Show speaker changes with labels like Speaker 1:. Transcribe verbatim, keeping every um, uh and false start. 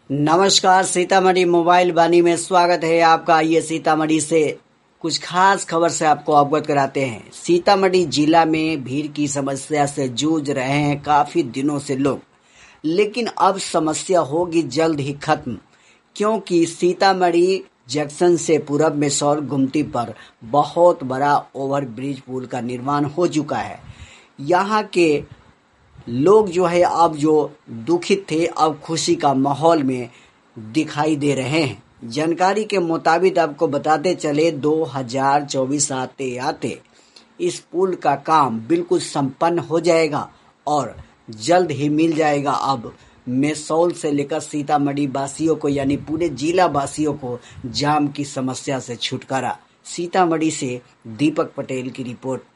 Speaker 1: नमस्कार, सीतामढ़ी मोबाइल वाणी में स्वागत है आपका। आइए सीतामढ़ी से कुछ खास खबर से आपको अवगत कराते हैं। सीतामढ़ी जिला में भीड़ की समस्या से जूझ रहे हैं काफी दिनों से लोग, लेकिन अब समस्या होगी जल्द ही खत्म, क्योंकि सीतामढ़ी जंक्शन से पूरब में सौर गुमटी पर बहुत बड़ा ओवरब्रिज पुल का निर्माण हो चुका है। यहाँ के लोग जो है अब जो दुखित थे अब खुशी का माहौल में दिखाई दे रहे हैं। जानकारी के मुताबिक आपको बताते चले दो हज़ार चौबीस आते आते इस पुल का काम बिल्कुल संपन्न हो जाएगा और जल्द ही मिल जाएगा। अब मेसौल से लेकर सीतामढ़ी वासियों को यानी पूरे जिला वासियों को जाम की समस्या से छुटकारा। सीतामढ़ी से दीपक पटेल की रिपोर्ट।